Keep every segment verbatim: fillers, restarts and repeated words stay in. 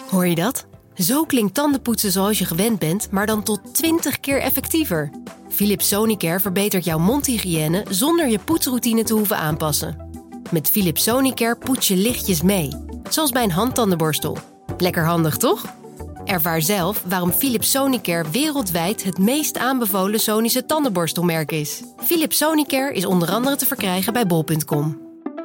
Hoor je dat? Zo klinkt tandenpoetsen zoals je gewend bent, maar dan tot twintig keer effectiever. Philips Sonicare verbetert jouw mondhygiëne zonder je poetsroutine te hoeven aanpassen. Met Philips Sonicare poets je lichtjes mee, zoals bij een handtandenborstel. Lekker handig, toch? Ervaar zelf waarom Philips Sonicare wereldwijd het meest aanbevolen Sonische tandenborstelmerk is. Philips Sonicare is onder andere te verkrijgen bij bol punt com.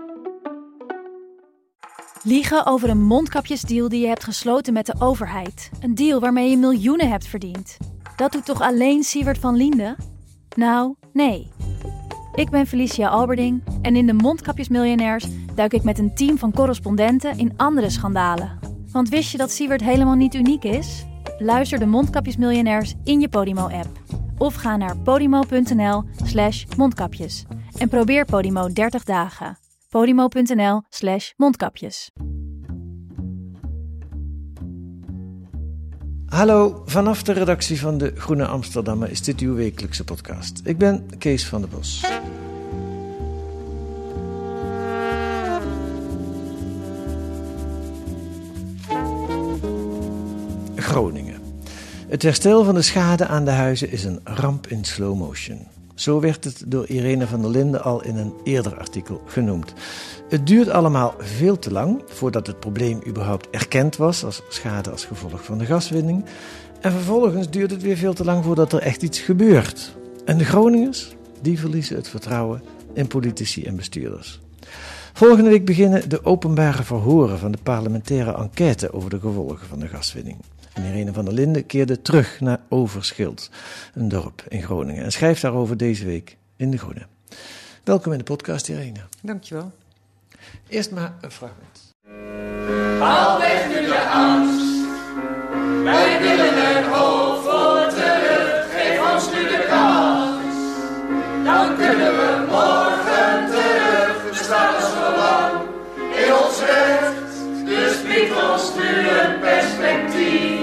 Liegen over een mondkapjesdeal die je hebt gesloten met de overheid. Een deal waarmee je miljoenen hebt verdiend. Dat doet toch alleen Siewert van Liende? Nou, nee. Ik ben Felicia Alberding en in de Mondkapjesmiljonairs duik ik met een team van correspondenten in andere schandalen. Want wist je dat Siewert helemaal niet uniek is? Luister de Mondkapjesmiljonairs in je Podimo-app. Of ga naar podimo.nl slash mondkapjes. En probeer Podimo dertig dagen. podimo.nl slash mondkapjes. Hallo, vanaf de redactie van de Groene Amsterdammer is dit uw wekelijkse podcast. Ik ben Kees van der Bos. Groningen. Het herstel van de schade aan de huizen is een ramp in slow motion. Zo werd het door Irene van der Linden al in een eerder artikel genoemd. Het duurt allemaal veel te lang voordat het probleem überhaupt erkend was als schade als gevolg van de gaswinning. En vervolgens duurt het weer veel te lang voordat er echt iets gebeurt. En de Groningers, die verliezen het vertrouwen in politici en bestuurders. Volgende week beginnen de openbare verhoren van de parlementaire enquête over de gevolgen van de gaswinning. En Irene van der Linden keerde terug naar Overschild, een dorp in Groningen, en schrijft daarover deze week in De Groene. Welkom in de podcast, Irene. Dankjewel. Eerst maar een fragment. Haal weg nu de angst. Wij willen er hoopvol terug. Geef ons nu de kans. Dan kunnen we morgen terug. We staan al zo lang in ons recht. Dus biedt ons nu een perspectief.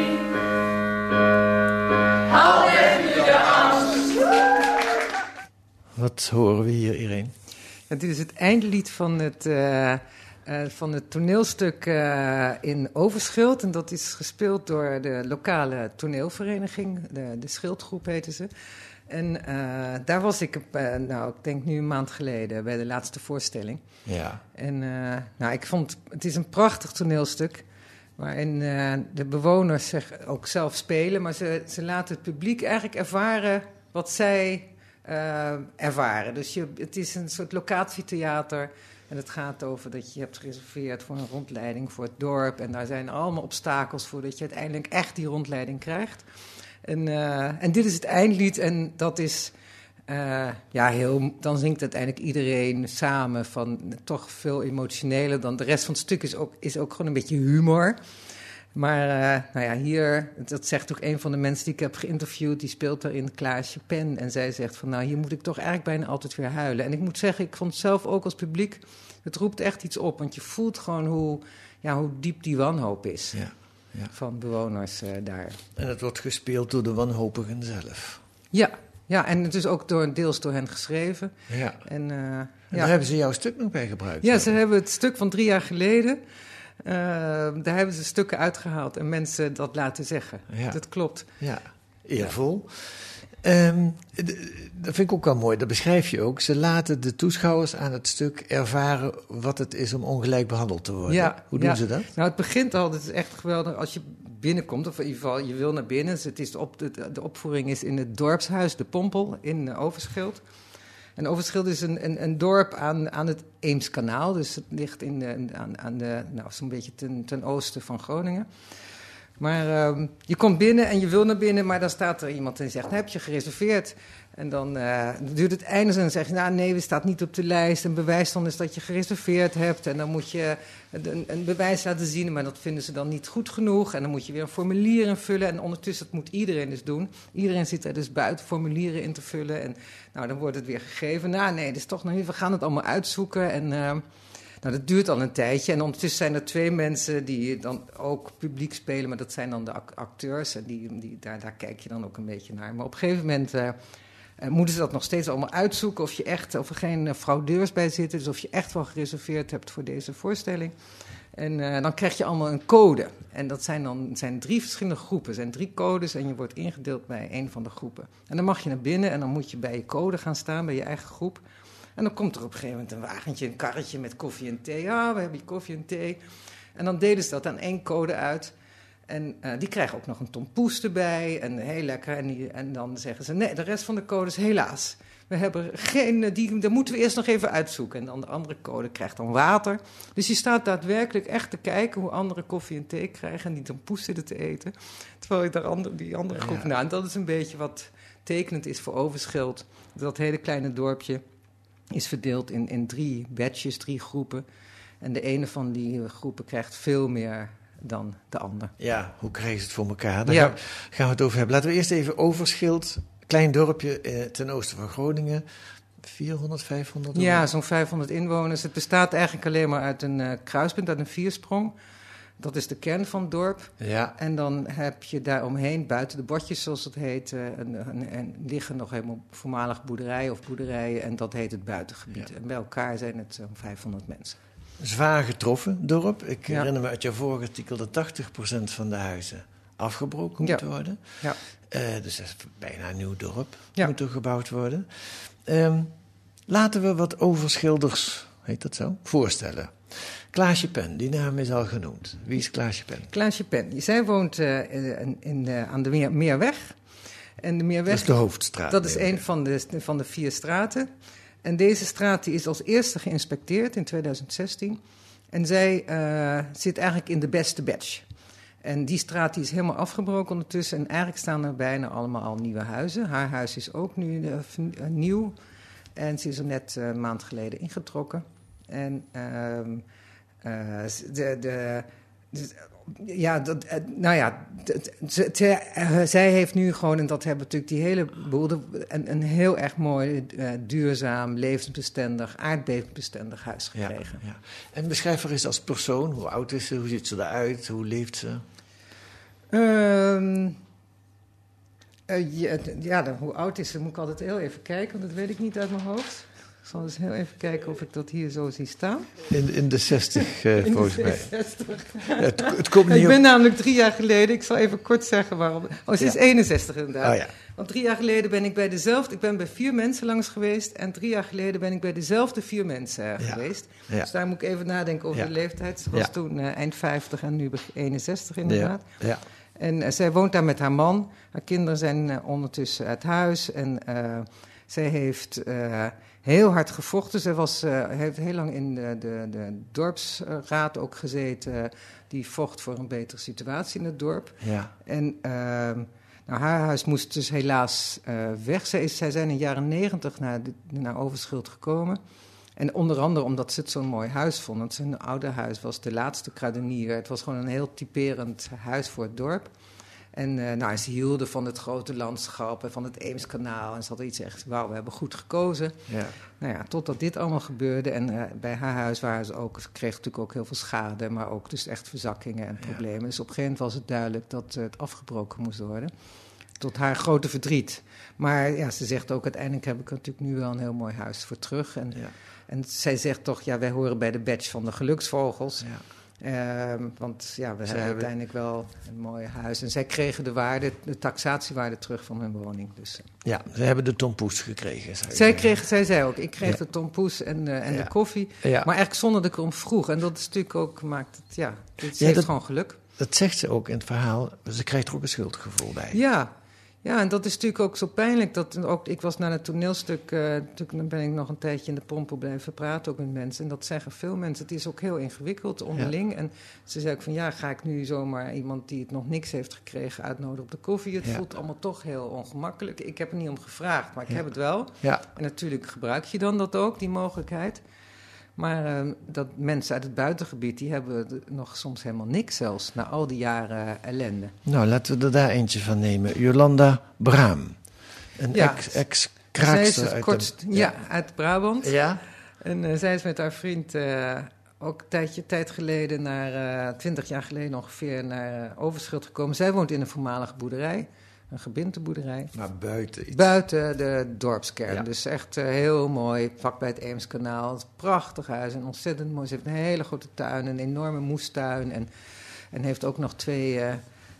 Haal weg nu de angst. Wat horen we hier, Irene? Ja, dit is het eindlied van het, uh, uh, van het toneelstuk uh, in Overschild. En dat is gespeeld door de lokale toneelvereniging. De, de Schildgroep heette ze. En uh, daar was ik, uh, nou, ik denk nu een maand geleden, bij de laatste voorstelling. Ja. En uh, nou, ik vond, het is een prachtig toneelstuk. Waarin uh, de bewoners zich ook zelf spelen. Maar ze, ze laten het publiek eigenlijk ervaren wat zij uh, ervaren. Dus je, het is een soort locatietheater. En het gaat over dat je hebt gereserveerd voor een rondleiding voor het dorp. En daar zijn allemaal obstakels voor dat je uiteindelijk echt die rondleiding krijgt. En, uh, en dit is het eindlied en dat is... Uh, ja, heel, dan zingt uiteindelijk iedereen samen van toch veel emotioneler dan de rest van het stuk is ook, is ook gewoon een beetje humor. Maar uh, nou ja, hier, dat zegt ook een van de mensen die ik heb geïnterviewd, die speelt daarin Klaasje Pen. En zij zegt van nou, hier moet ik toch eigenlijk bijna altijd weer huilen. En ik moet zeggen, ik vond het zelf ook als publiek, het roept echt iets op. Want je voelt gewoon hoe, ja, hoe diep die wanhoop is Ja, ja. van bewoners uh, daar. En het wordt gespeeld door de wanhopigen zelf. Ja. Ja, en het is ook door, deels door hen geschreven. Ja. En, uh, En ja. daar hebben ze jouw stuk nog bij gebruikt. Ja, ze hebben het stuk van drie jaar geleden. Uh, daar hebben ze stukken uitgehaald en mensen dat laten zeggen. Ja. Dat klopt. Ja, eervol. Ja. Um, d- dat vind ik ook wel mooi, dat beschrijf je ook. Ze laten de toeschouwers aan het stuk ervaren wat het is om ongelijk behandeld te worden. Ja, Hoe doen ja. ze dat? Nou, het begint al, het is echt geweldig als je binnenkomt, of in ieder geval je wil naar binnen. Dus het is de, op, de, de opvoering is in het dorpshuis De Pompel in uh, Overschild. En Overschild is een, een, een dorp aan, aan het Eemskanaal. Dus het ligt in de, aan, aan de, nou, zo'n beetje ten, ten oosten van Groningen. Maar uh, je komt binnen en je wil naar binnen, maar dan staat er iemand en zegt, heb je gereserveerd? En dan uh, duurt het eindig en dan zeg je, nou nee, we staat niet op de lijst. En bewijs dan is dat je gereserveerd hebt. En dan moet je een, een bewijs laten zien, maar dat vinden ze dan niet goed genoeg. En dan moet je weer een formulier invullen. En ondertussen, dat moet iedereen dus doen. Iedereen zit er dus buiten formulieren in te vullen. En nou, dan wordt het weer gegeven. Nou nee, dus toch nog niet, we gaan het allemaal uitzoeken. En... Uh, Nou, dat duurt al een tijdje en ondertussen zijn er twee mensen die dan ook publiek spelen, maar dat zijn dan de acteurs en die, die, daar, daar kijk je dan ook een beetje naar. Maar op een gegeven moment uh, uh, moeten ze dat nog steeds allemaal uitzoeken of, je echt, of er geen uh, fraudeurs bij zitten, dus of je echt wel gereserveerd hebt voor deze voorstelling. En uh, dan krijg je allemaal een code. En dat zijn dan zijn drie verschillende groepen. Er zijn drie codes en je wordt ingedeeld bij een van de groepen. En dan mag je naar binnen en dan moet je bij je code gaan staan, bij je eigen groep. En dan komt er op een gegeven moment een wagentje, een karretje met koffie en thee. Ja, we hebben hier koffie en thee. En dan deden ze dat aan één code uit. En uh, die krijgen ook nog een tompoes erbij. En heel lekker. En, die, en dan zeggen ze, nee, de rest van de codes helaas. We hebben geen, die, dat moeten we eerst nog even uitzoeken. En dan de andere code krijgt dan water. Dus je staat daadwerkelijk echt te kijken hoe anderen koffie en thee krijgen. En die tompoes zitten te eten. Terwijl je daar andere, die andere groep... Ja. Nou, en dat is een beetje wat tekenend is voor Overschild. Dat hele kleine dorpje is verdeeld in, in drie batches, drie groepen. En de ene van die groepen krijgt veel meer dan de ander. Ja, hoe krijgen ze het voor elkaar? Daar ja. gaan, gaan we het over hebben. Laten we eerst even Overschild, klein dorpje eh, ten oosten van Groningen. vierhonderd, vijfhonderd? Ja, zo'n vijfhonderd inwoners. Het bestaat eigenlijk alleen maar uit een uh, kruispunt, uit een viersprong. Dat is de kern van het dorp. Ja. En dan heb je daaromheen, buiten de bordjes zoals het heet, uh, een, een, een, liggen nog helemaal voormalig boerderijen of boerderijen. En dat heet het buitengebied. Ja. En bij elkaar zijn het zo'n vijfhonderd mensen. Zwaar getroffen dorp. Ik ja. herinner me uit jouw vorige artikel dat tachtig procent van de huizen afgebroken moeten ja. worden. Ja. Uh, dus dat is bijna een nieuw dorp. Ja. Moet er gebouwd worden. Um, laten we wat Overschilders, heet dat zo, voorstellen. Klaasje Pen, die naam is al genoemd. Wie is Klaasje Pen? Klaasje Pen. Zij woont uh, in, in, uh, aan de Meer, Meerweg. En de Meerweg, dat is de hoofdstraat. Dat is een van de, van de vier straten. En deze straat die is als eerste geïnspecteerd in tweeduizend zestien. En zij uh, zit eigenlijk in de beste batch. En die straat die is helemaal afgebroken ondertussen. En eigenlijk staan er bijna allemaal al nieuwe huizen. Haar huis is ook nu uh, uh, nieuw. En ze is er net uh, een maand geleden ingetrokken. En uh, uh, de... de, de Ja, dat, nou ja, ze, ze, uh, zij heeft nu gewoon, en dat hebben natuurlijk die hele boel, een, een heel erg mooi, uh, duurzaam, levensbestendig, aardbevingsbestendig huis gekregen. Ja, ja. En beschrijf haar eens als persoon. Hoe oud is ze? Hoe ziet ze eruit? Hoe leeft ze? Um, uh, ja, ja dan, hoe oud is ze? Moet ik altijd heel even kijken, want dat weet ik niet uit mijn hoofd. Ik zal eens heel even kijken of ik dat hier zo zie staan. In, in de zestig, uh, in volgens de mij. zestig. Ja, het, het komt niet ik ben op... namelijk drie jaar geleden, ik zal even kort zeggen waarom. Oh, ze is ja. eenenzestig inderdaad. Oh, ja. Want drie jaar geleden ben ik bij dezelfde, ik ben bij vier mensen langs geweest. En drie jaar geleden ben ik bij dezelfde vier mensen uh, ja. geweest. Ja. Dus daar moet ik even nadenken over ja. de leeftijd. Ze was ja. toen uh, eind vijftig en nu eenenzestig inderdaad. Ja. Ja. En uh, zij woont daar met haar man. Haar kinderen zijn uh, ondertussen uit huis. En uh, zij heeft... Uh, heel hard gevochten. Ze was, uh, heeft heel lang in de, de, de dorpsraad ook gezeten. Die vocht voor een betere situatie in het dorp. Ja. En uh, nou, haar huis moest dus helaas uh, weg. Zij, is, zij zijn in de jaren negentig naar, de, naar Overschild gekomen. En onder andere omdat ze het zo'n mooi huis vonden. Want zijn oude huis was de laatste kruidenier. Het was gewoon een heel typerend huis voor het dorp. En uh, nou, ze hielden van het grote landschap en van het Eemskanaal. En ze hadden iets echt, wauw, we hebben goed gekozen. Ja. Nou ja, totdat dit allemaal gebeurde. En uh, bij haar huis waren ze ook, ze kreeg natuurlijk ook heel veel schade. Maar ook dus echt verzakkingen en problemen. Ja. Dus op een gegeven moment was het duidelijk dat uh, het afgebroken moest worden. Tot haar grote verdriet. Maar ja, ze zegt ook, uiteindelijk heb ik er natuurlijk nu wel een heel mooi huis voor terug. En, ja. en zij zegt toch, ja, wij horen bij de badge van de geluksvogels. Ja. Uh, want ja, we zij hebben uiteindelijk wel een mooi huis. En zij kregen de waarde, de taxatiewaarde terug van hun woning. Dus, uh. Ja, ze hebben de tompoes gekregen. Zij, kreeg, zij zei ook, ik kreeg ja. de tompoes en, uh, en ja. de koffie. Ja. Maar eigenlijk zonder dat ik erom vroeg. En dat is natuurlijk ook, maakt het, ja, het ja, heeft dat, gewoon geluk. Dat zegt ze ook in het verhaal. Ze krijgt er ook een schuldgevoel bij. Ja. Ja, en dat is natuurlijk ook zo pijnlijk. Dat ook, ik was naar het toneelstuk, uh, toen ben ik nog een tijdje in de Pompel blijven praten, ook met mensen. En dat zeggen veel mensen. Het is ook heel ingewikkeld onderling. Ja. En ze zei ook van, ja, ga ik nu zomaar iemand die het nog niks heeft gekregen uitnodigen op de koffie? Het ja. voelt allemaal toch heel ongemakkelijk. Ik heb er niet om gevraagd, maar ik ja. heb het wel. Ja. En natuurlijk gebruik je dan dat ook, die mogelijkheid. Maar uh, dat mensen uit het buitengebied, die hebben nog soms helemaal niks zelfs, na al die jaren uh, ellende. Nou, laten we er daar eentje van nemen. Jolanda Braam, een ja, ex, ex-kraakster uit, kort, de, ja. Ja, uit Brabant. Ja. En uh, zij is met haar vriend uh, ook een tijdje tijd geleden, naar twintig uh, jaar geleden ongeveer, naar uh, Overschild gekomen. Zij woont in een voormalige boerderij. een gebinteboerderij. Maar buiten iets. Buiten de dorpskern. Ja. Dus echt uh, heel mooi, vlak bij het Eemskanaal. Het prachtig huis en ontzettend mooi. Ze heeft een hele grote tuin, een enorme moestuin. En, en heeft ook nog twee uh,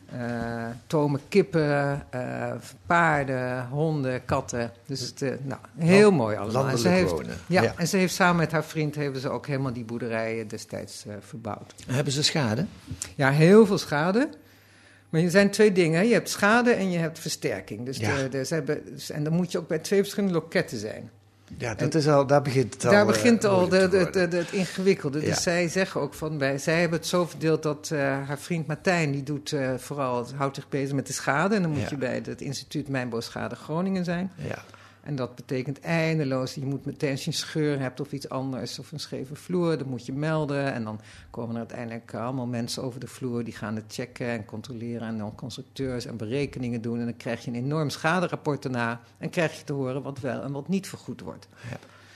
uh, tome kippen, uh, paarden, honden, katten. Dus het, uh, nou, heel Land, mooi allemaal. Landelijk en ze heeft, wonen. Ja, ja, en ze heeft samen met haar vriend hebben ze ook helemaal die boerderijen destijds uh, verbouwd. Hebben ze schade? Ja, heel veel schade. Maar er zijn twee dingen. Je hebt schade en je hebt versterking. Dus ja. de, de, ze hebben, en dan moet je ook bij twee verschillende loketten zijn. Ja, dat is al, daar begint het al. Daar begint uh, al de, de, de, de, het ingewikkelde. Ja. Dus zij zeggen ook van, bij, zij hebben het zo verdeeld dat uh, haar vriend Martijn, die doet uh, vooral, houdt zich bezig met de schade. En dan moet ja. je bij het instituut Mijnbouwschade Groningen zijn. Ja. En dat betekent eindeloos. Je moet meteen, als je een scheur hebt of iets anders, of een scheve vloer, dan moet je melden. En dan komen er uiteindelijk allemaal mensen over de vloer, die gaan het checken en controleren. En dan constructeurs en berekeningen doen. En dan krijg je een enorm schaderapport daarna. En krijg je te horen wat wel en wat niet vergoed wordt. Ja.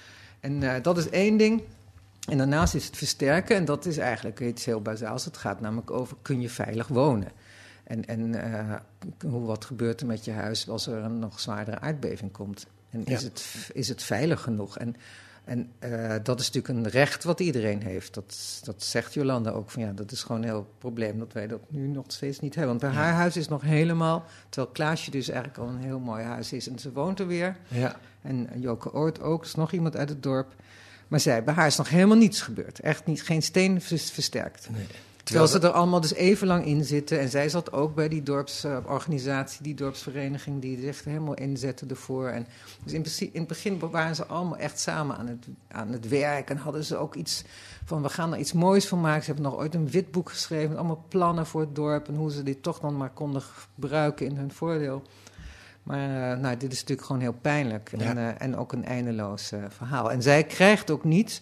En uh, dat is één ding. En daarnaast is het versterken. En dat is eigenlijk iets heel bazaals. Het gaat namelijk over, kun je veilig wonen? En, en uh, hoe, wat gebeurt er met je huis als er een nog zwaardere aardbeving komt? En ja. is, het, is het veilig genoeg? En, en uh, dat is natuurlijk een recht wat iedereen heeft. Dat, dat zegt Jolanda ook. Van, ja, dat is gewoon een heel probleem dat wij dat nu nog steeds niet hebben. Want bij ja. haar huis is nog helemaal... Terwijl Klaasje dus eigenlijk al een heel mooi huis is. En ze woont er weer. Ja. En Joke Oort ook. Er is nog iemand uit het dorp. Maar zij, bij haar is nog helemaal niets gebeurd. Echt niet, geen steen versterkt. Nee. Terwijl ze er allemaal dus even lang in zitten. En zij zat ook bij die dorpsorganisatie, uh, die dorpsvereniging, die zich helemaal inzette ervoor. En dus in, in het begin waren ze allemaal echt samen aan het, aan het werk. En hadden ze ook iets van, we gaan er iets moois van maken. Ze hebben nog ooit een witboek geschreven met allemaal plannen voor het dorp. En hoe ze dit toch dan maar konden gebruiken in hun voordeel. Maar uh, nou, dit is natuurlijk gewoon heel pijnlijk. Ja. En, uh, en ook een eindeloos uh, verhaal. En zij krijgt ook niet...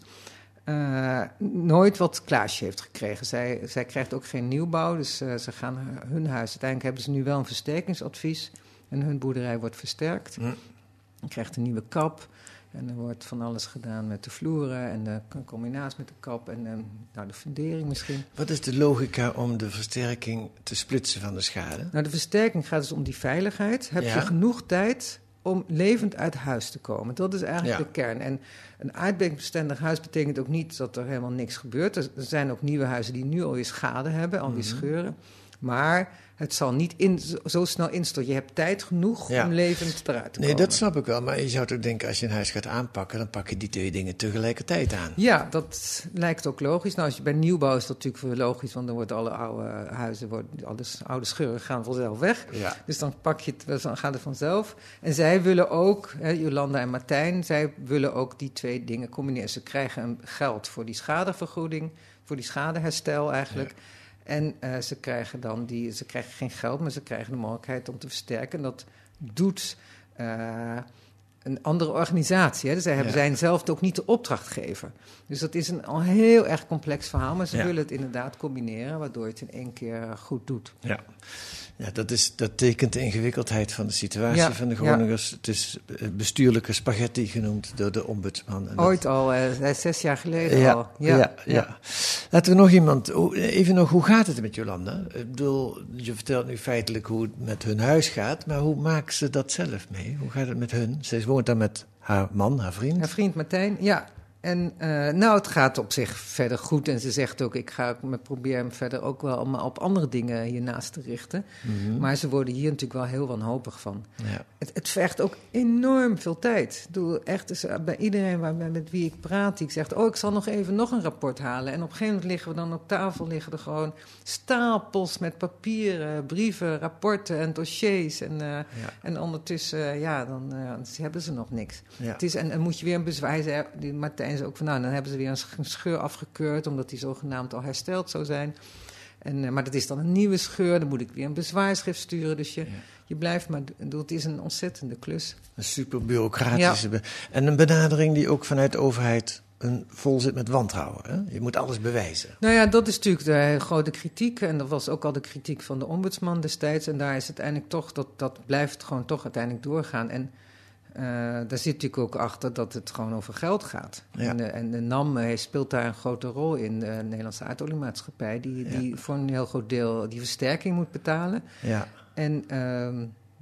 Uh, nooit wat Klaasje heeft gekregen. Zij, zij krijgt ook geen nieuwbouw, dus uh, ze gaan hun huis... Uiteindelijk hebben ze nu wel een versterkingsadvies en hun boerderij wordt versterkt. Mm. Je krijgt een nieuwe kap en er wordt van alles gedaan met de vloeren... en de combinatie met de kap en uh, nou, de fundering misschien. Wat is de logica om de versterking te splitsen van de schade? Nou, de versterking gaat dus om die veiligheid. Heb ja. je genoeg tijd... om levend uit huis te komen. Dat is eigenlijk ja. de kern. En een aardbevingsbestendig huis betekent ook niet dat er helemaal niks gebeurt. Er zijn ook nieuwe huizen die nu alweer schade hebben, alweer mm-hmm. scheuren. Maar het zal niet in, zo snel instorten. Je hebt tijd genoeg ja. om levend eruit te nee, komen. Nee, dat snap ik wel. Maar je zou toch denken, als je een huis gaat aanpakken... dan pak je die twee dingen tegelijkertijd aan. Ja, dat lijkt ook logisch. Nou, als je bij nieuwbouw is dat natuurlijk wel logisch... want dan worden alle oude huizen, worden, alle oude scheuren gaan vanzelf weg. Ja. Dus dan pak je het, dan gaat het vanzelf. En zij willen ook, hè, Jolanda en Martijn... zij willen ook die twee dingen combineren. Ze krijgen geld voor die schadevergoeding... voor die schadeherstel eigenlijk... Ja. En uh, ze krijgen dan die, ze krijgen geen geld, maar ze krijgen de mogelijkheid om te versterken. En dat doet uh, een andere organisatie. Hè? Dus zij hebben, ja. zijn zelf ook niet de opdrachtgever. Dus dat is een al heel erg complex verhaal. Maar ze ja. willen het inderdaad combineren, waardoor je het in één keer goed doet. Ja. Ja, dat, is, dat tekent de ingewikkeldheid van de situatie ja, van de Groningers. Ja. Het is bestuurlijke spaghetti genoemd door de ombudsman. En Ooit dat... al, uh, zes jaar geleden ja, al. Ja, ja, ja. ja. Laten we nog iemand... Even nog, hoe gaat het met Jolanda? Ik bedoel, je vertelt nu feitelijk hoe het met hun huis gaat, maar hoe maakt ze dat zelf mee? Hoe gaat het met hun? Zij woont daar met haar man, haar vriend. Haar vriend Martijn, ja. En uh, nou, het gaat op zich verder goed. En ze zegt ook, ik ga me proberen verder ook wel om op andere dingen hiernaast te richten. Mm-hmm. Maar ze worden hier natuurlijk wel heel wanhopig van. Ja. Het, het vergt ook enorm veel tijd. Ik bedoel, echt, dus bij iedereen waar, met wie ik praat, die zegt, oh, ik zal nog even nog een rapport halen. En op een gegeven moment liggen we dan op tafel, liggen er gewoon stapels met papieren, brieven, rapporten en dossiers. En, uh, ja. en ondertussen, uh, ja, dan uh, hebben ze nog niks. Ja. Het is, en dan moet je weer een bezwaar zeggen, die Martijn ze ook van, nou, dan hebben ze weer een scheur afgekeurd, omdat die zogenaamd al hersteld zou zijn. En, uh, maar dat is dan een nieuwe scheur, dan moet ik weer een bezwaarschrift sturen. Dus je, ja. je blijft maar, het is een ontzettende klus. Een super bureaucratische... Ja. Be- en een benadering die ook vanuit de overheid een, vol zit met wantrouwen. Hè? Je moet alles bewijzen. Nou ja, dat is natuurlijk de grote kritiek. En dat was ook al de kritiek van de ombudsman destijds. En daar is uiteindelijk toch, dat, dat blijft gewoon toch uiteindelijk doorgaan. En Uh, daar zit natuurlijk ook achter dat het gewoon over geld gaat. Ja. En, de, en de N A M uh, speelt daar een grote rol in, de Nederlandse aardoliemaatschappij, die, ja. die voor een heel groot deel die versterking moet betalen. Ja. En uh,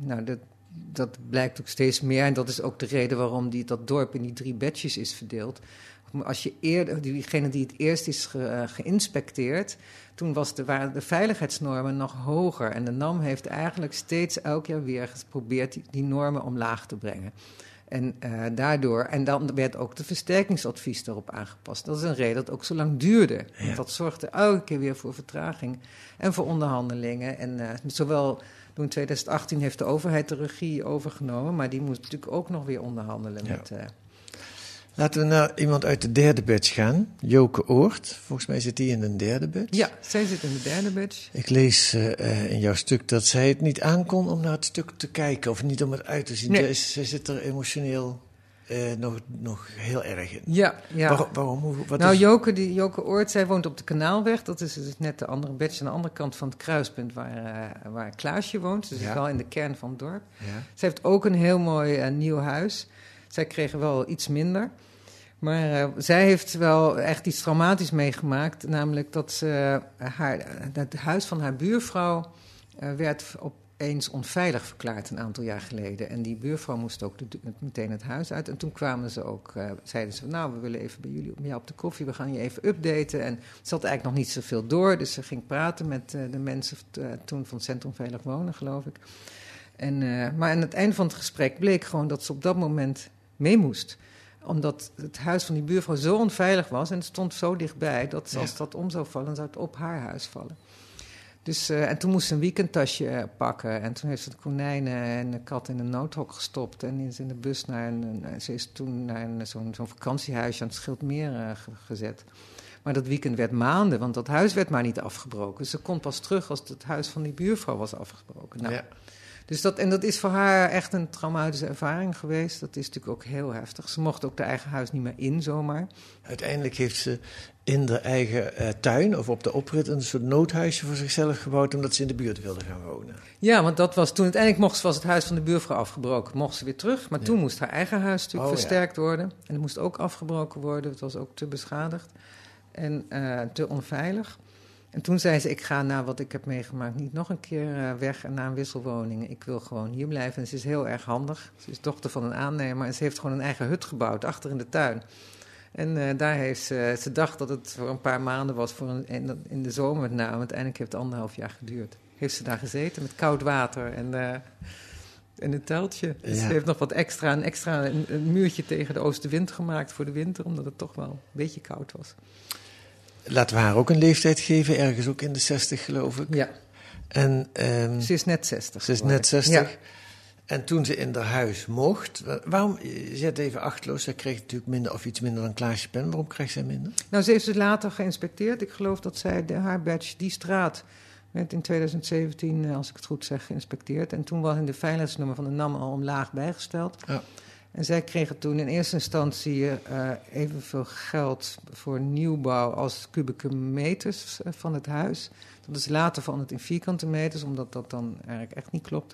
nou, dat, dat blijkt ook steeds meer. En dat is ook de reden waarom die, dat dorp in die drie batches is verdeeld. Als je eerder, diegene die het eerst is ge, uh, geïnspecteerd, toen was de, waren de veiligheidsnormen nog hoger. En de N A M heeft eigenlijk steeds elk jaar weer geprobeerd die, die normen omlaag te brengen. En uh, daardoor, en dan werd ook de versterkingsadvies daarop aangepast. Dat is een reden dat het ook zo lang duurde. Ja. Want dat zorgde elke keer weer voor vertraging en voor onderhandelingen. En uh, zowel toen in twintig achttien heeft de overheid de regie overgenomen, maar die moest natuurlijk ook nog weer onderhandelen ja. met... Uh, Laten we naar iemand uit de derde batch gaan. Joke Oort. Volgens mij zit die in een derde batch. Ja, zij zit in de derde batch. Ik lees uh, in jouw stuk dat zij het niet aankon om naar het stuk te kijken. Of niet om het uit te zien. Nee. Zij, zij zit er emotioneel uh, nog, nog heel erg in. Ja, ja. Waar, waarom? Hoe, wat nou, is... Joke, die, Joke Oort, zij woont op de Kanaalweg. Dat is dus net de andere batch aan de andere kant van het kruispunt waar, uh, waar Klaasje woont. Dus ja. wel in de kern van het dorp. Ja. Zij heeft ook een heel mooi uh, nieuw huis. Zij kregen wel iets minder. Maar uh, zij heeft wel echt iets traumatisch meegemaakt. Namelijk dat ze, uh, haar, het huis van haar buurvrouw uh, werd opeens onveilig verklaard een aantal jaar geleden. En die buurvrouw moest ook de, meteen het huis uit. En toen kwamen ze ook, uh, zeiden ze, nou, we willen even bij jullie ja, op de koffie, we gaan je even updaten. En ze had eigenlijk nog niet zoveel door, dus ze ging praten met uh, de mensen uh, toen van het Centrum Veilig Wonen, geloof ik. En, uh, maar aan het eind van het gesprek bleek gewoon dat ze op dat moment mee moest. Omdat het huis van die buurvrouw zo onveilig was en het stond zo dichtbij, dat als ja. dat om zou vallen, zou het op haar huis vallen. Dus, uh, en toen moest ze een weekendtasje uh, pakken. En toen heeft ze de konijnen en de kat in een noodhok gestopt. En is in de bus naar een, een, ze is toen naar een, zo'n, zo'n vakantiehuisje aan het Schildmeer uh, ge, gezet. Maar dat weekend werd maanden, want dat huis werd maar niet afgebroken. Ze kon pas terug als het huis van die buurvrouw was afgebroken. Nou, ja. Dus dat, en dat is voor haar echt een traumatische ervaring geweest. Dat is natuurlijk ook heel heftig. Ze mocht ook de eigen huis niet meer in, zomaar. Uiteindelijk heeft ze in de eigen uh, tuin of op de oprit een soort noodhuisje voor zichzelf gebouwd, omdat ze in de buurt wilde gaan wonen. Ja, want dat was toen uiteindelijk mocht ze, was het huis van de buurvrouw afgebroken. Mocht ze weer terug, maar ja. toen moest haar eigen huis natuurlijk oh, versterkt ja. worden. En het moest ook afgebroken worden. Het was ook te beschadigd en uh, te onveilig. En toen zei ze, ik ga na wat ik heb meegemaakt niet nog een keer uh, weg naar een wisselwoning. Ik wil gewoon hier blijven. En ze is heel erg handig. Ze is dochter van een aannemer en ze heeft gewoon een eigen hut gebouwd achter in de tuin. En uh, daar heeft ze, ze dacht dat het voor een paar maanden was, voor een, in, in de zomer met name. Uiteindelijk heeft het anderhalf jaar geduurd. Heeft ze daar gezeten met koud water en, uh, en een teltje. Dus ja. Ze heeft nog wat extra, een extra een, een muurtje tegen de oostenwind gemaakt voor de winter, omdat het toch wel een beetje koud was. Laten we haar ook een leeftijd geven, ergens ook in de zestig, geloof ik. Ja. En, um, ze is net zestig. Ze is net zestig. Ja. En toen ze in haar huis mocht, waarom, je zet even achteloos, zij kreeg natuurlijk minder of iets minder dan Klaasje Pen. Waarom kreeg zij minder? Nou, ze heeft het later geïnspecteerd. Ik geloof dat zij de, haar badge, die straat, werd in twintig zeventien, als ik het goed zeg, geïnspecteerd. En toen was in de veiligheidsnummer van de N A M al omlaag bijgesteld. Ja. En zij kregen toen in eerste instantie uh, evenveel geld voor nieuwbouw als kubieke meters van het huis. Dat is later veranderd in vierkante meters, omdat dat dan eigenlijk echt niet klopte.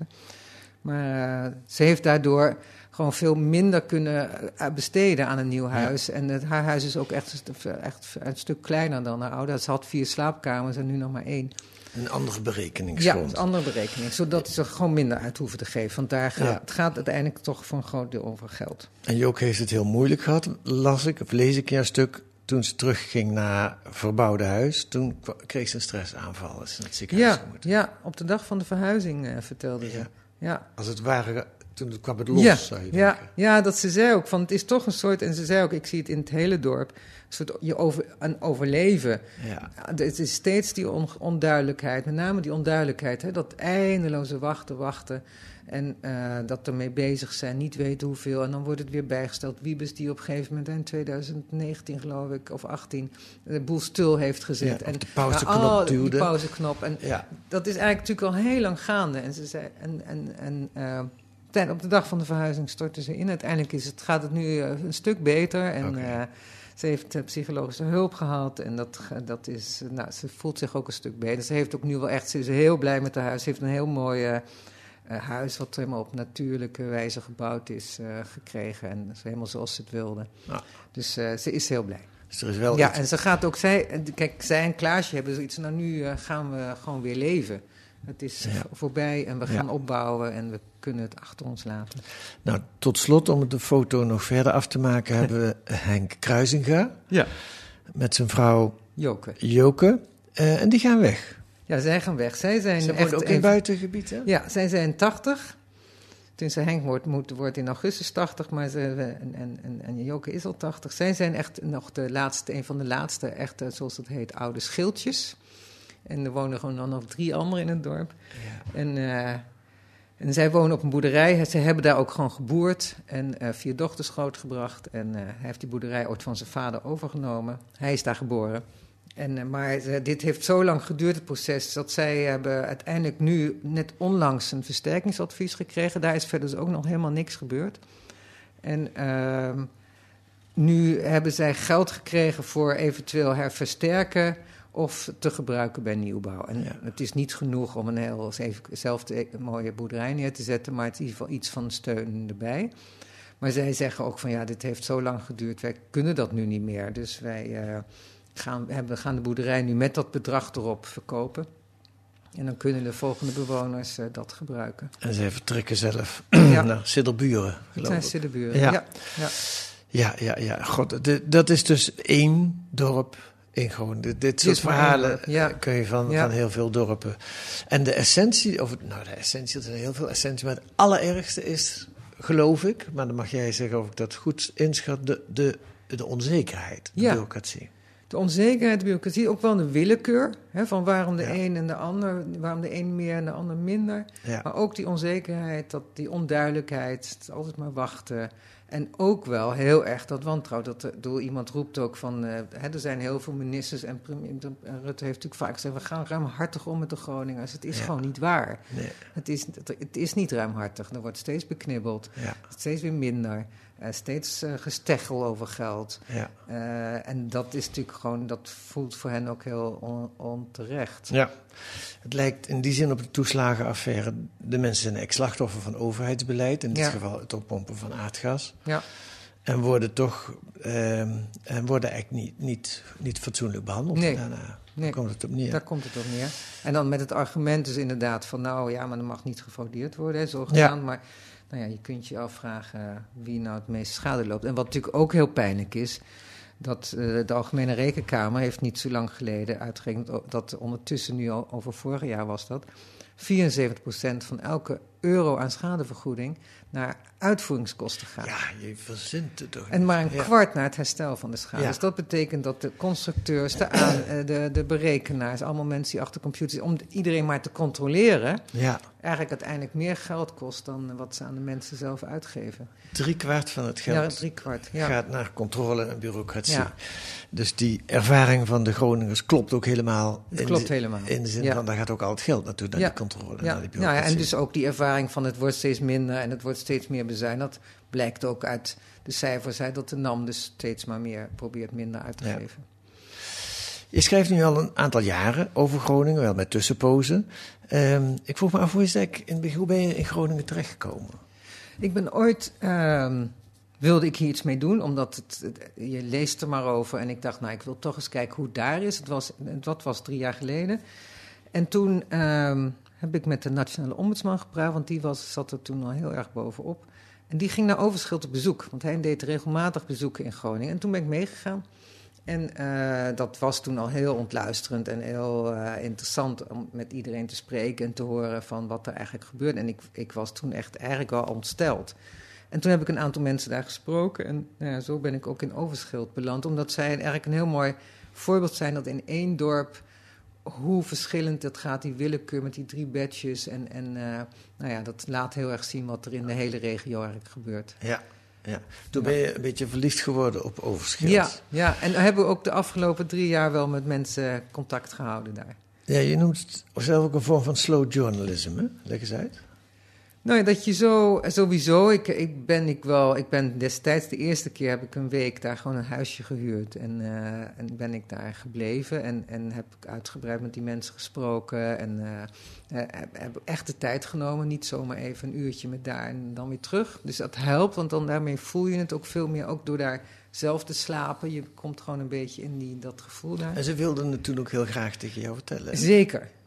Maar uh, ze heeft daardoor gewoon veel minder kunnen besteden aan een nieuw huis. Ja. En het, haar huis is ook echt, echt een stuk kleiner dan haar oude. Ze had vier slaapkamers en nu nog maar één. Een andere berekeningsgrond. Ja, een andere berekening. Zodat ze gewoon minder uit hoeven te geven. Want daar gaat, ja. het gaat uiteindelijk toch voor een groot deel over geld. En Joke heeft het heel moeilijk gehad, las ik, of lees ik een stuk. Toen ze terugging naar verbouwde huis, toen kreeg ze een stressaanval. Is het ziekenhuis ja, ja, op de dag van de verhuizing uh, vertelde ja. ze. Ja. Als het ware, toen kwam het los, ja, zou je ja, denken. Ja, dat ze zei ook, van het is toch een soort, en ze zei ook, ik zie het in het hele dorp, een soort je over, een overleven. Ja. Het is steeds die on, onduidelijkheid, met name die onduidelijkheid, hè, dat eindeloze wachten, wachten. En uh, dat ermee bezig zijn, niet weten hoeveel. En dan wordt het weer bijgesteld. Wiebes die op een gegeven moment in twintig negentien, geloof ik, of achttien, de boel stil heeft gezet. Ja, en de pauzeknop uh, oh, duwde. Die pauzeknop. En ja. dat is eigenlijk natuurlijk al heel lang gaande. En, ze zei, en, en, en uh, op de dag van de verhuizing stortte ze in. Uiteindelijk is het, gaat het nu uh, een stuk beter. En okay. uh, ze heeft uh, psychologische hulp gehad. En dat, dat is, nou, ze voelt zich ook een stuk beter. Ze heeft ook nu wel echt, ze is heel blij met haar huis. Ze heeft een heel mooi... Uh, Uh, huis wat helemaal op natuurlijke wijze gebouwd is uh, gekregen. En helemaal zoals ze het wilde. Ja. Dus uh, ze is heel blij. Dus er is wel ja, iets... en ze gaat ook... Zij, kijk, zij en Klaasje hebben zoiets... Nou, nu uh, gaan we gewoon weer leven. Het is Ja. v- voorbij en we gaan Ja. opbouwen en we kunnen het achter ons laten. Nou, tot slot, om de foto nog verder af te maken, hebben we Henk Kruisinga Ja. met zijn vrouw Joke. Joke. Uh, en die gaan weg. Ja, zij gaan weg. Zij zijn Ze echt wonen ook in een- buitengebied, hè? Ja, zij zijn tachtig. Tenminste, Henk wordt, moet, wordt in augustus tachtig, maar ze, en, en, en, en Joke is al tachtig. Zij zijn echt nog de laatste, een van de laatste, echte, zoals het heet, oude schildjes. En er wonen gewoon dan nog drie anderen in het dorp. Ja. En, uh, en zij wonen op een boerderij. Ze hebben daar ook gewoon geboerd en uh, vier dochters grootgebracht. En uh, hij heeft die boerderij ooit van zijn vader overgenomen. Hij is daar geboren. En, uh, maar uh, dit heeft zo lang geduurd, het proces, dat zij hebben uiteindelijk nu net onlangs een versterkingsadvies gekregen. Daar is verder dus ook nog helemaal niks gebeurd. En uh, nu hebben zij geld gekregen voor eventueel herversterken of te gebruiken bij nieuwbouw. En Ja. het is niet genoeg om een heel zelfde mooie boerderij neer te zetten, maar het is in ieder geval iets van steun erbij. Maar zij zeggen ook van ja, dit heeft zo lang geduurd, wij kunnen dat nu niet meer. Dus wij uh, gaan, hebben, gaan de boerderij nu met dat bedrag erop verkopen. En dan kunnen de volgende bewoners uh, dat gebruiken. En zij vertrekken zelf Ja. naar Sidderburen, Het geloof zijn ik. Sidderburen. Ja. Ja. Ja. Ja, ja, ja. God, de, dat is dus één dorp in Groningen. Dit, dit soort is maar één verhalen dorp, ja. eh, kun je van, Ja. van heel veel dorpen. En de essentie, of het- nou de essentie, er zijn heel veel essentie, maar het allerergste is, geloof ik, maar dan mag jij zeggen of ik dat goed inschat, de, de, de onzekerheid, de Ja. bureaucratie. De onzekerheid, de bureaucratie, ook wel de willekeur. Hè, van waarom de Ja. een en de ander, waarom de een meer en de ander minder. Ja. Maar ook die onzekerheid, dat, die onduidelijkheid, het altijd maar wachten. En ook wel heel erg dat wantrouwen. Dat, eh, bedoel, iemand roept ook van, uh, hè, er zijn heel veel ministers en, premier, en Rutte heeft natuurlijk vaak gezegd, we gaan ruimhartig om met de Groningers. Het is Ja. gewoon niet waar. Nee. Het is, het is niet ruimhartig. Er wordt steeds beknibbeld, Ja. steeds weer minder. Uh, steeds uh, gesteggel over geld. Ja. Uh, en dat is natuurlijk gewoon, dat voelt voor hen ook heel on, onterecht. Ja, het lijkt in die zin op de toeslagenaffaire. De mensen zijn eigenlijk slachtoffer van overheidsbeleid, in dit Ja. geval het oppompen van aardgas. Ja. En worden toch eh, en worden eigenlijk niet, niet, niet fatsoenlijk behandeld. Nee. Daarna. Daar Nee. komt het op neer. Daar komt het op neer. En dan met het argument dus inderdaad van, nou ja, maar er mag niet gefraudeerd worden, hè, zogenaamd. Ja. Maar nou ja, je kunt je afvragen wie nou het meest schade loopt. En wat natuurlijk ook heel pijnlijk is, dat uh, de Algemene Rekenkamer heeft niet zo lang geleden uitgerekend, dat ondertussen nu al over vorig jaar was dat, vierenzeventig procent van elke euro aan schadevergoeding naar uitvoeringskosten gaat. Ja, je verzint het toch En maar een niet. Ja. kwart naar het herstel van de schade. Ja. Dus dat betekent dat de constructeurs, de, aan, eh, de, de berekenaars, allemaal mensen die achter computers, om iedereen maar te controleren, Ja, eigenlijk uiteindelijk meer geld kost dan wat ze aan de mensen zelf uitgeven. drie kwart van het geld Ja, drie kwart. Ja. gaat naar controle en bureaucratie. Ja. Dus die ervaring van de Groningers klopt ook helemaal. Het in klopt de, helemaal. In de zin Ja. van, daar gaat ook al het geld naartoe, naar Ja. die controle, Ja. naar die Nou ja, bureaucratie. en dus ook die ervaring van het wordt steeds minder en het wordt steeds meer bezuinigd. Dat blijkt ook uit de cijfers, hè, dat de N A M dus steeds maar meer probeert minder uit te Ja. geven. Je schrijft nu al een aantal jaren over Groningen, wel met tussenpozen. Um, ik vroeg me af, hoe, is dat, hoe ben je in Groningen terechtgekomen? Ik ben ooit, uh, wilde ik hier iets mee doen, omdat het, het, je leest er maar over. En ik dacht, nou, ik wil toch eens kijken hoe het daar is. Het was, dat was drie jaar geleden. En toen uh, heb ik met de Nationale Ombudsman gepraat, want die was, zat er toen al heel erg bovenop. En die ging naar Overschild op bezoek, want hij deed regelmatig bezoeken in Groningen. En toen ben ik meegegaan. En uh, dat was toen al heel ontluisterend en heel uh, interessant om met iedereen te spreken en te horen van wat er eigenlijk gebeurde. En ik, ik was toen echt eigenlijk wel ontsteld. En toen heb ik een aantal mensen daar gesproken en nou ja, zo ben ik ook in Overschild beland. Omdat zij eigenlijk een heel mooi voorbeeld zijn dat in één dorp, hoe verschillend het gaat, die willekeur met die drie badges. En, en uh, nou ja, dat laat heel erg zien wat er in de hele regio eigenlijk gebeurt. Ja. Ja. Toen ben je een beetje verliefd geworden op Overschild. Ja, ja, en hebben we ook de afgelopen drie jaar wel met mensen contact gehouden daar. Ja, je noemt het zelf ook een vorm van slow journalism, hè? Leg eens uit. Nou ja, dat je zo, sowieso, ik, ik, ben, ik, wel, ik ben destijds de eerste keer heb ik een week daar gewoon een huisje gehuurd. En, uh, en ben ik daar gebleven en, en heb ik uitgebreid met die mensen gesproken. En uh, uh, heb, heb echt de tijd genomen, niet zomaar even een uurtje met daar en dan weer terug. Dus dat helpt, want dan daarmee voel je het ook veel meer, ook door daar zelf te slapen. Je komt gewoon een beetje in die, dat gevoel daar. En ze wilden het toen ook heel graag tegen jou vertellen. Zeker.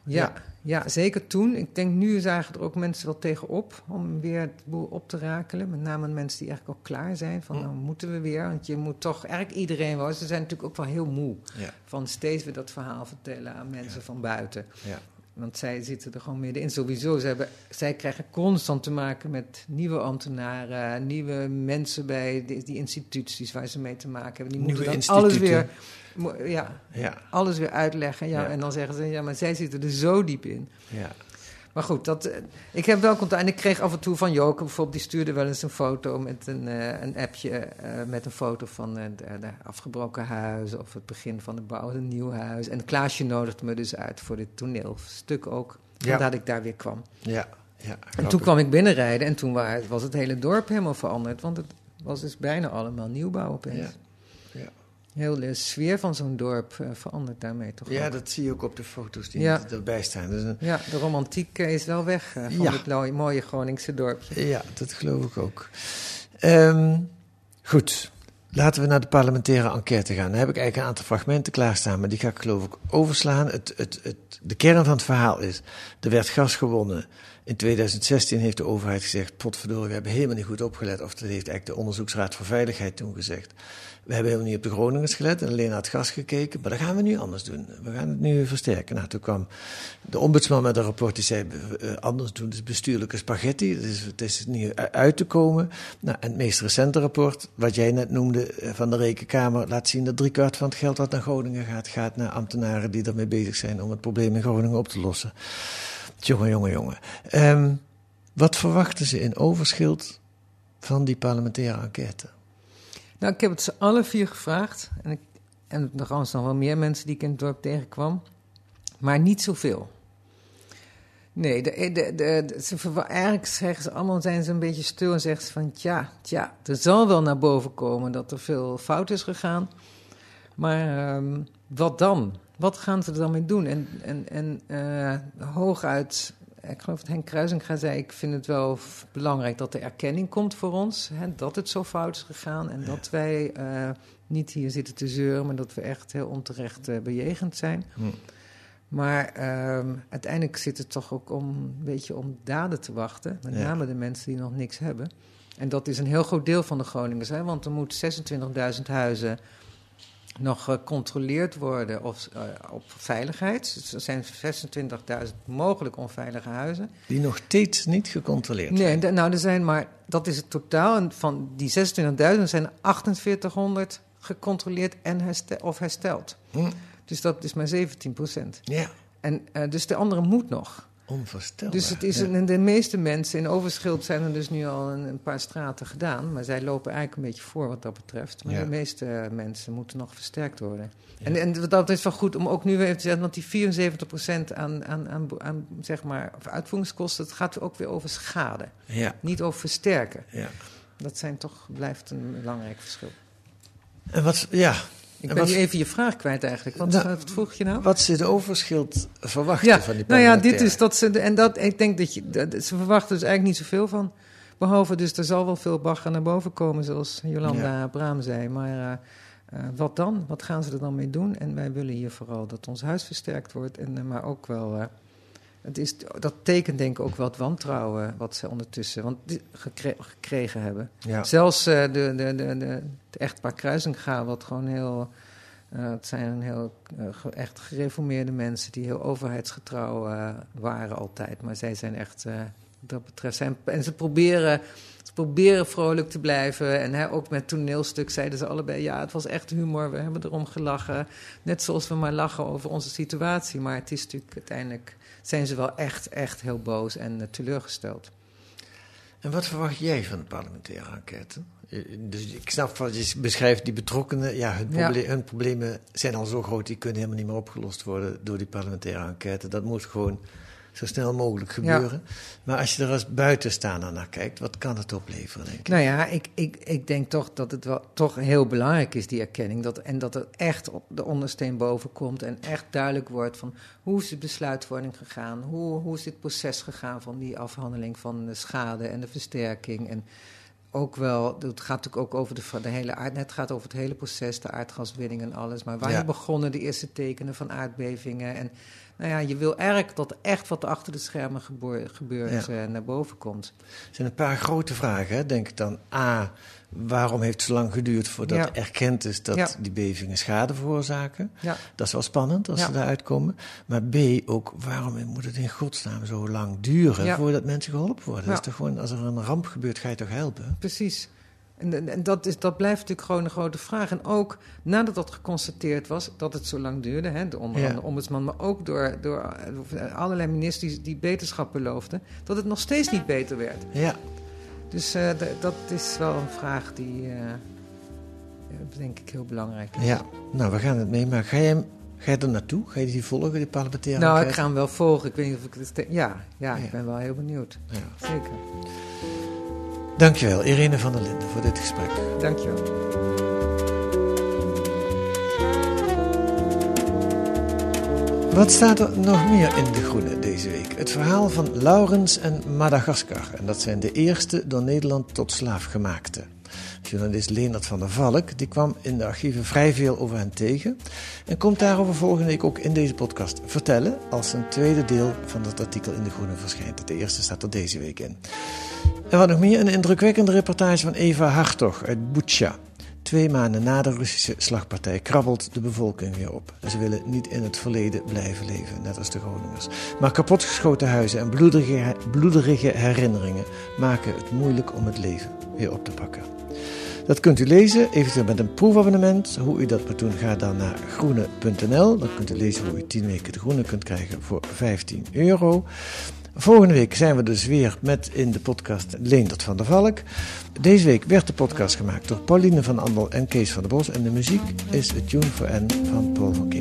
Ja, ja, zeker toen. Ik denk nu zagen er ook mensen wel tegenop om weer het boel op te rakelen. Met name mensen die eigenlijk al klaar zijn van, nou moeten we weer. Want je moet toch, eigenlijk iedereen wel. Ze zijn natuurlijk ook wel heel moe Ja. van steeds weer dat verhaal vertellen aan mensen Ja. van buiten. Ja. Want zij zitten er gewoon middenin. Sowieso, ze hebben, zij krijgen constant te maken met nieuwe ambtenaren, nieuwe mensen bij die, die instituties waar ze mee te maken hebben. Die Nieuwe moeten dan alles instituten. weer, mo- ja, Ja. alles weer uitleggen. Ja, Ja. En dan zeggen ze, ja, maar zij zitten er zo diep in. Ja. Maar goed, dat, eh, ik heb wel contact. En ik kreeg af en toe van Joke bijvoorbeeld, die stuurde wel eens een foto met een, eh, een appje eh, met een foto van eh, de, de afgebroken huis of het begin van de bouw van een nieuw huis. En Klaasje nodigde me dus uit voor dit toneelstuk ook, Ja. omdat ik daar weer kwam. Ja. Ja. En toen kwam ik binnenrijden en toen wa- was het hele dorp helemaal veranderd, want het was dus bijna allemaal nieuwbouw opeens. Ja. Ja. Heel de sfeer van zo'n dorp eh, verandert daarmee toch Ja, ook. dat zie je ook op de foto's die Ja. erbij staan. Dus een, Ja, de romantiek eh, is wel weg eh, van Ja. dit lo- mooie Groningse dorpje. ja, dat geloof ik ook. Ehm, goed, laten we naar de parlementaire enquête gaan. Dan heb ik eigenlijk een aantal fragmenten klaarstaan, maar die ga ik geloof ik overslaan. Het, het, het, de kern van het verhaal is, er werd gas gewonnen. In tweeduizend zestien heeft de overheid gezegd, potverdorie, we hebben helemaal niet goed opgelet. Of dat heeft eigenlijk de Onderzoeksraad voor Veiligheid toen gezegd. We hebben helemaal niet op de Groningers gelet en alleen naar het gas gekeken. Maar dat gaan we nu anders doen. We gaan het nu versterken. Nou, toen kwam de ombudsman met een rapport die zei, uh, anders doen, dus bestuurlijke spaghetti. Het is, het is niet uit te komen. Nou, en het meest recente rapport, wat jij net noemde van de Rekenkamer, laat zien dat driekwart van het geld dat naar Groningen gaat, gaat naar ambtenaren die ermee bezig zijn om het probleem in Groningen op te lossen. Jongen, jongen, jongen. Um, wat verwachten ze in Overschild van die parlementaire enquête? Nou, ik heb het ze alle vier gevraagd. En, ik, en er waren nog wel meer mensen die ik in het dorp tegenkwam. Maar niet zoveel. Nee, de, de, de, de, ze verwa- eigenlijk zeggen ze allemaal, zijn ze een beetje stil en zeggen ze van, tja, tja, er zal wel naar boven komen dat er veel fout is gegaan. Maar um, wat dan? Wat gaan ze er dan mee doen? En, en, en uh, hooguit, ik geloof dat Henk Kruisinga zei, ik vind het wel f- belangrijk dat er erkenning komt voor ons. Hè, dat het zo fout is gegaan en ja. dat wij uh, niet hier zitten te zeuren, maar dat we echt heel onterecht uh, bejegend zijn. Hm. Maar uh, uiteindelijk zit het toch ook om een beetje om daden te wachten. Met ja. name de mensen die nog niks hebben. En dat is een heel groot deel van de Groningers. Hè, want er moet zesentwintigduizend huizen nog gecontroleerd worden of, uh, op veiligheid. Dus er zijn zesentwintigduizend mogelijk onveilige huizen. Die nog steeds niet gecontroleerd nee, zijn? Nee, nou, er zijn maar, dat is het totaal. En van die zesentwintigduizend zijn achtenveertighonderd gecontroleerd en herstel, of hersteld. Hm. Dus dat is maar zeventien procent. Ja. En uh, dus de andere moet nog. Onvoorstelbaar. Dus het is ja. een, de meeste mensen in Overschild zijn er dus nu al een, een paar straten gedaan. Maar zij lopen eigenlijk een beetje voor wat dat betreft. Maar ja. de meeste mensen moeten nog versterkt worden. Ja. En, en dat is wel goed om ook nu weer even te zeggen, want die vierenzeventig procent aan, aan, aan, aan zeg maar, uitvoeringskosten, het gaat ook weer over schade. Ja. Niet over versterken. Ja. Dat zijn toch, blijft een belangrijk verschil. En wat, ja... Ik ben wat, nu even je vraag kwijt eigenlijk. Wat, nou, wat vroeg je nou? Wat ze de Overschild verwachten ja, van die nou ja, dit is dat ze... En dat, ik denk dat, je, dat ze verwachten dus eigenlijk niet zoveel van. Behalve dus, er zal wel veel bagger naar boven komen, zoals Jolanda ja. Braam zei. Maar uh, uh, wat dan? Wat gaan ze er dan mee doen? En wij willen hier vooral dat ons huis versterkt wordt. En, uh, maar ook wel... Uh, het is, dat tekent denk ik ook wel het wantrouwen wat ze ondertussen want gekre- gekregen hebben. Ja. Zelfs uh, de, de, de, de, het echtpaar Kruisinga, wat gewoon heel... Uh, het zijn heel uh, ge- echt gereformeerde mensen die heel overheidsgetrouw uh, waren altijd. Maar zij zijn echt, uh, dat betreft... Zijn, en ze proberen, ze proberen vrolijk te blijven. En hè, ook met toneelstuk zeiden ze allebei... ja, het was echt humor, we hebben erom gelachen. Net zoals we maar lachen over onze situatie. Maar het is natuurlijk uiteindelijk... zijn ze wel echt, echt heel boos en uh, teleurgesteld. En wat verwacht jij van de parlementaire enquête? Dus ik snap wat je beschrijft, die betrokkenen, ja, hun, proble- ja. hun problemen zijn al zo groot, die kunnen helemaal niet meer opgelost worden door die parlementaire enquête. Dat moet gewoon zo snel mogelijk gebeuren. Ja. Maar als je er als buitenstaander naar kijkt, wat kan het opleveren, denk ik? Nou ja, ik, ik, ik denk toch dat het wel toch heel belangrijk is, die erkenning. Dat, en dat het echt op de ondersteen boven komt en echt duidelijk wordt van hoe is de besluitvorming gegaan? Hoe, hoe is dit proces gegaan van die afhandeling van de schade en de versterking? En ook wel, het gaat natuurlijk ook over de, de hele aard, het gaat over het hele proces, de aardgaswinning en alles. Maar wanneer ja. begonnen de eerste tekenen van aardbevingen? En nou ja, je wil eigenlijk dat echt wat achter de schermen geboor, gebeurt ja. uh, naar boven komt. Er zijn een paar grote vragen, hè? Denk ik dan. A, waarom heeft het zo lang geduurd voordat ja. erkend is dat ja. die bevingen schade veroorzaken? Ja. Dat is wel spannend als ja. ze daaruit komen. Maar B, ook waarom moet het in godsnaam zo lang duren ja. voordat mensen geholpen worden? Ja. Dat is toch gewoon, als er een ramp gebeurt, ga je toch helpen? Precies. En, en dat, is, dat blijft natuurlijk gewoon een grote vraag. En ook nadat dat geconstateerd was, dat het zo lang duurde, hè, de onder andere ja. ombudsman, maar ook door, door allerlei ministers die, die beterschap beloofden, dat het nog steeds niet beter werd. Ja. Dus uh, d- dat is wel een vraag die, uh, denk ik, heel belangrijk is. Ja, nou, we gaan het meemaken. Ga je, ga je er naartoe? Ga je die volgen, die parlementaire Nou, enquête? ik ga hem wel volgen. Ik weet niet of ik het... Ja, ja, ja, ik ben wel heel benieuwd. Ja. Zeker. Dankjewel, Irene van der Linden, voor dit gesprek. Dankjewel. Wat staat er nog meer in De Groene deze week? Het verhaal van Laurens en Madagaskar. En dat zijn de eerste door Nederland tot slaaf gemaakte. Journalist Leendert van der Valk die kwam in de archieven vrij veel over hen tegen. En komt daarover volgende week ook in deze podcast vertellen, als een tweede deel van dat artikel in De Groene verschijnt. De eerste staat er deze week in. En wat nog meer, een indrukwekkende reportage van Eva Hartog uit Bucha. Twee maanden na de Russische slagpartij krabbelt de bevolking weer op. En ze willen niet in het verleden blijven leven, net als de Groningers. Maar kapotgeschoten huizen en bloederige, bloederige herinneringen maken het moeilijk om het leven weer op te pakken. Dat kunt u lezen, eventueel met een proefabonnement. Hoe u dat moet doen, ga dan naar groene punt n l. Dan kunt u lezen hoe u tien weken De Groene kunt krijgen voor vijftien euro. Volgende week zijn we dus weer met in de podcast Leendert van der Valk. Deze week werd de podcast gemaakt door Pauline van Andel en Kees van der Bos. En de muziek is A Tune for N van Paul van Kees.